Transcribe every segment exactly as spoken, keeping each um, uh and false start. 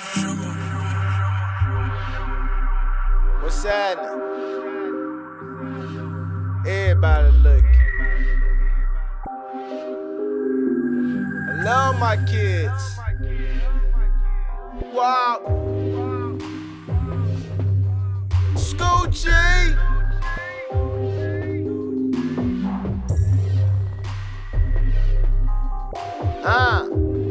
What's happening? Everybody looking. I love my kids. Wow. Scoochie. Uh.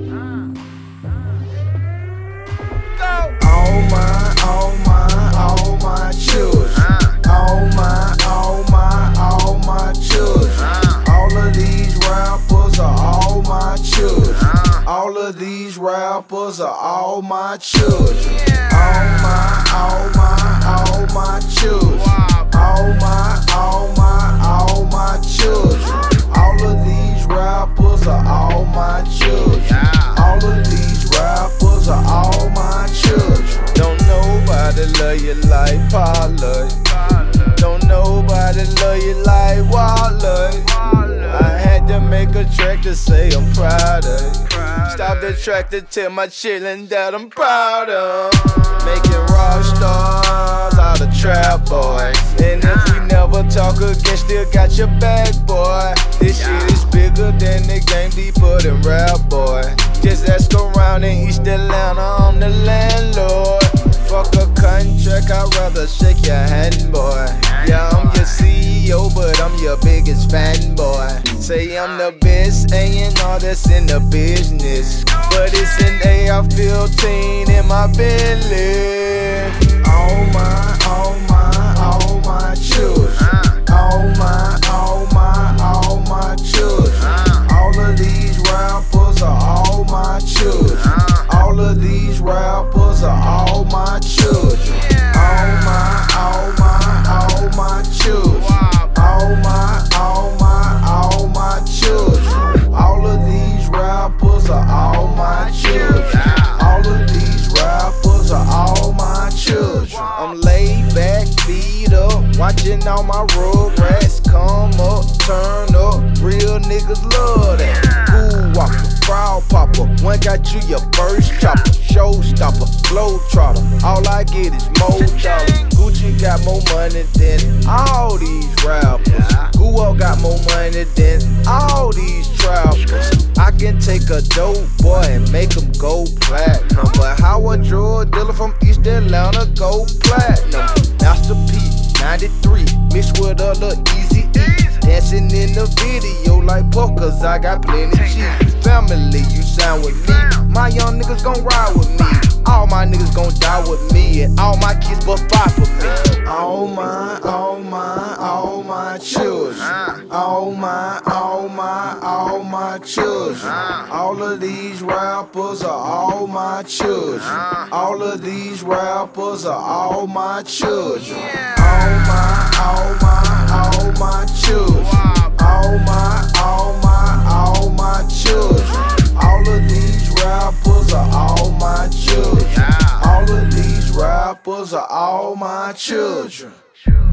Go. All my, all my, all my children. Uh. All my, all my, all my children. Uh. All of these rappers are all my children. Uh. All of these rappers are all my children. Yeah. All my, all my, all my children. Wow. All my, all my, all my children. All of these rappers are all my children. Yeah. All of these rappers are all my children. Don't nobody love you like Paula. Don't nobody love you like Walla. I had to make a track to say I'm proud of. Stop the track to tell my chillin' that I'm proud of. Making rock stars out of trap boys. And if we never talk again, still got your back, boy. This shit is bigger than the game, deeper than rap, boy. Just ask around in East Atlanta, I'm the landlord. Fuck a contract, I'd rather shake your hand, boy. Yeah, I'm your C E O, but I'm your biggest fan, boy. Say I'm the best A and R that's in the business, but it's an A R fifteen in my Bentley. All my, all my, all my children. All my, all my, all my children. All of these rappers are all my children. All of these rappers are all my children. All my, all my, all my children. All my, all my, all my children. All of these rappers are all my children. All of these rappers are all my children. I'm laid back, feet up, watching all my rugrats come up, turn up. Real niggas love that. Fool walker, crowd popper. One got you your first chopper, showstopper, glow trotter. All I get is more dollars. Gucci got more money than all these rappers. Guo got more money than all these trappers. I can take a dope boy and make him go platinum, but how a drug dealer from East Atlanta go platinum? Master P, ninety-three, mixed with a little easy E. Dancing in the video like Puff, cause I got plenty cheese. Family, you sound with me. My young niggas gon' ride with me. All my niggas gon' die with me. And all my kids bust five for me. All my, all my, all my children. All my, all my, all my children. All of these rappers are all my children. All of these rappers are all my children. All my, all my, all my children. All my, all my, all my children. All of these rappers are all my children. All of these rappers are all my children.